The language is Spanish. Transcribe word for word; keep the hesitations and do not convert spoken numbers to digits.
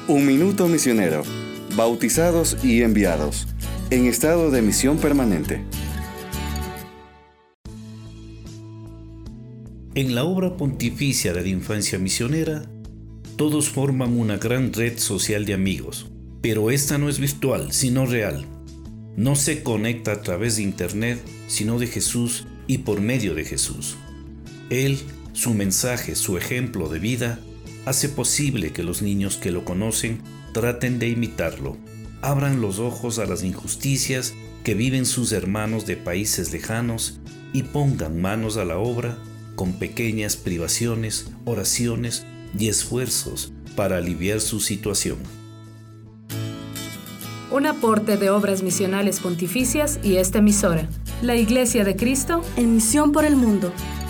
Un Minuto Misionero, bautizados y enviados, en estado de misión permanente. En la obra pontificia de la infancia misionera, todos forman una gran red social de amigos, pero esta no es virtual, sino real. No se conecta a través de internet, sino de Jesús y por medio de Jesús. Él, su mensaje, su ejemplo de vida, hace posible que los niños que lo conocen traten de imitarlo, abran los ojos a las injusticias que viven sus hermanos de países lejanos y pongan manos a la obra con pequeñas privaciones, oraciones y esfuerzos para aliviar su situación. Un aporte de Obras Misionales Pontificias y esta emisora, la Iglesia de Cristo, en misión por el mundo.